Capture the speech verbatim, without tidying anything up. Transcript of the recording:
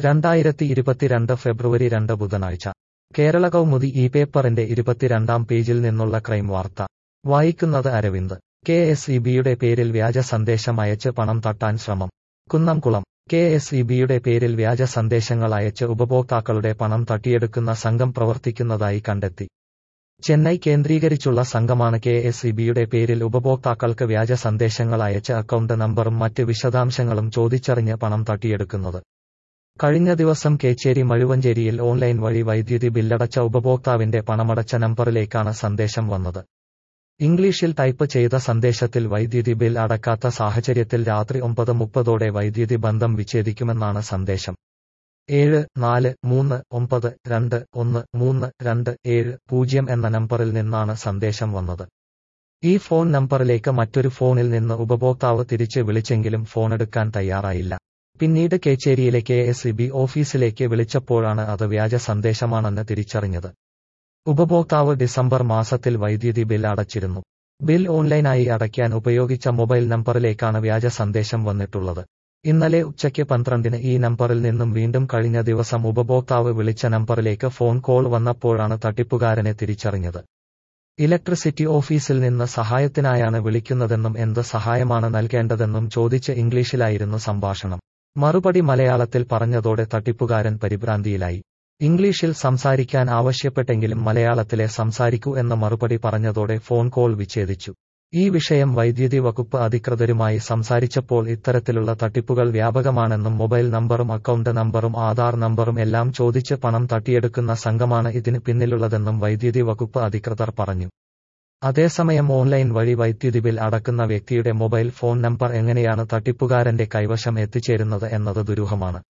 രണ്ടായിരത്തി ഇരുപത്തിരണ്ട് ഫെബ്രുവരി രണ്ട് ബുധനാഴ്ച കേരള കൗമുദി ഈ പേപ്പറിന്റെ ഇരുപത്തിരണ്ടാം പേജിൽ നിന്നുള്ള ക്രൈം വാർത്ത വായിക്കുന്നത് അരവിന്ദ്. കെ എസ് ഇ ബിയുടെ പേരിൽ വ്യാജ സന്ദേശം അയച്ച് പണം തട്ടാൻ ശ്രമം. കുന്നംകുളം. കെ എസ് ഇ ബിയുടെ പേരിൽ വ്യാജ സന്ദേശങ്ങൾ അയച്ച് ഉപഭോക്താക്കളുടെ പണം തട്ടിയെടുക്കുന്ന സംഘം പ്രവർത്തിക്കുന്നതായി കണ്ടെത്തി. ചെന്നൈ കേന്ദ്രീകരിച്ചുള്ള സംഘമാണ് കെ എസ് ഇ ബിയുടെ പേരിൽ ഉപഭോക്താക്കൾക്ക് വ്യാജ സന്ദേശങ്ങൾ അയച്ച് അക്കൗണ്ട് നമ്പറും മറ്റ് വിശദാംശങ്ങളും ചോദിച്ചറിഞ്ഞ് പണം തട്ടിയെടുക്കുന്നത്. കഴിഞ്ഞ ദിവസം കേച്ചേരി മഴുവഞ്ചേരിയിൽ ഓൺലൈൻ വഴി വൈദ്യുതി ബില്ലടച്ച ഉപഭോക്താവിന്റെ പണമടച്ച നമ്പറിലേക്കാണ് സന്ദേശം വന്നത്. ഇംഗ്ലീഷിൽ ടൈപ്പ് ചെയ്ത സന്ദേശത്തിൽ വൈദ്യുതി ബിൽ അടക്കാത്ത സാഹചര്യത്തിൽ രാത്രി ഒമ്പത് മുപ്പതോടെ വൈദ്യുതി ബന്ധം വിച്ഛേദിക്കുമെന്നാണ് സന്ദേശം. ഏഴ് നാല് മൂന്ന് ഒമ്പത് രണ്ട് ഒന്ന് മൂന്ന് രണ്ട് ഏഴ് പൂജ്യം എന്ന നമ്പറിൽ നിന്നാണ് സന്ദേശം വന്നത്. ഈ ഫോൺ നമ്പറിലേക്ക് മറ്റൊരു ഫോണിൽ നിന്ന് ഉപഭോക്താവ് തിരിച്ച് വിളിച്ചെങ്കിലും ഫോണെടുക്കാൻ തയ്യാറായില്ല. പിന്നീട് കേച്ചേരിയിലെ കെ എസ് ഇ ബി ഓഫീസിലേക്ക് വിളിച്ചപ്പോഴാണ് അത് വ്യാജ സന്ദേശമാണെന്ന് തിരിച്ചറിഞ്ഞത്. ഉപഭോക്താവ് ഡിസംബർ മാസത്തിൽ വൈദ്യുതി ബിൽ അടച്ചിരുന്നു. ബിൽ ഓൺലൈനായി അടയ്ക്കാൻ ഉപയോഗിച്ച മൊബൈൽ നമ്പറിലേക്കാണ് വ്യാജ സന്ദേശം വന്നിട്ടുള്ളത്. ഇന്നലെ ഉച്ചയ്ക്ക് പന്ത്രണ്ടിന് ഈ നമ്പറിൽ നിന്നും വീണ്ടും കഴിഞ്ഞ ദിവസം ഉപഭോക്താവ് വിളിച്ച നമ്പറിലേക്ക് ഫോൺ കോൾ വന്നപ്പോഴാണ് തട്ടിപ്പുകാരനെ തിരിച്ചറിഞ്ഞത്. ഇലക്ട്രിസിറ്റി ഓഫീസിൽ നിന്ന് സഹായത്തിനായാണ് വിളിക്കുന്നതെന്നും എന്ത് സഹായമാണ് നൽകേണ്ടതെന്നും ചോദിച്ച് ഇംഗ്ലീഷിലായിരുന്നു സംഭാഷണം. മറുപടി മലയാളത്തിൽ പറഞ്ഞതോടെ തട്ടിപ്പുകാരൻ പരിഭ്രാന്തിയിലായി. ഇംഗ്ലീഷിൽ സംസാരിക്കാൻ ആവശ്യപ്പെട്ടെങ്കിലും മലയാളത്തിലെ സംസാരിക്കൂ എന്ന മറുപടി പറഞ്ഞതോടെ ഫോൺ കോൾ വിച്ഛേദിച്ചു. ഈ വിഷയം വൈദ്യുതി വകുപ്പ് അധികൃതരുമായി സംസാരിച്ചപ്പോൾ ഇത്തരത്തിലുള്ള തട്ടിപ്പുകൾ വ്യാപകമാണെന്നും മൊബൈൽ നമ്പറും അക്കൗണ്ട് നമ്പറും ആധാർ നമ്പറും എല്ലാം ചോദിച്ച് പണം തട്ടിയെടുക്കുന്ന സംഘമാണ് ഇതിന് പിന്നിലുള്ളതെന്നും വൈദ്യുതി വകുപ്പ് അധികൃതർ പറഞ്ഞു. അതേസമയം ഓൺലൈൻ വഴി വൈദ്യുതി ബിൽ അടക്കുന്ന വ്യക്തിയുടെ മൊബൈൽ ഫോൺ നമ്പർ എങ്ങനെയാണ് തട്ടിപ്പുകാരന്റെ കൈവശം എത്തിച്ചേരുന്നത് എന്നത് ദുരൂഹമാണ്.